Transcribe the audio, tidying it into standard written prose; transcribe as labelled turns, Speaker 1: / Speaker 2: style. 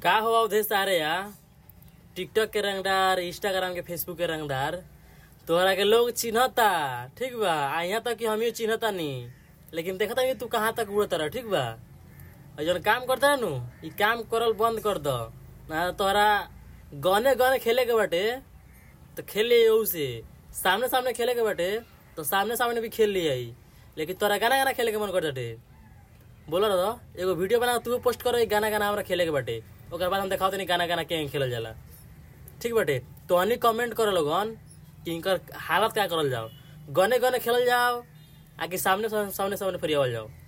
Speaker 1: का हो उधे सारे यार टिकटॉक के रंगदार, इंस्टाग्राम के, फेसबुक के रंगदार तोहरा के लोग चिन्हता। ठीक बा, यहाँ तक कि हम ही चिन्हता नहीं, लेकिन देखता नहीं तू कहाँ तक उड़ता रह। ठीक बा, जौन काम करता है नु ई काम करल बंद कर दो ना। तोहरा गने गने खेले के बाटे तो खेल लिये, से सामने सामने खेले के बाटे तो सामने सामने भी खेल लिये, लेकिन तोरा गाना गाना खेले के मन करते बोला रह एगो वीडियो बना तू पोस्ट करो गाना गाना हमरा खेले के बाटे, ओकर बाद हम दिखाओ नहीं गाना गाना के खेलल जाला। ठीक बाटे, तो हनी कमेंट कर लोगन कि इनकर हालत क्या करल जाओ, गने गने खेलल जाओ आकि सामने सामने सामने फिर जाओ।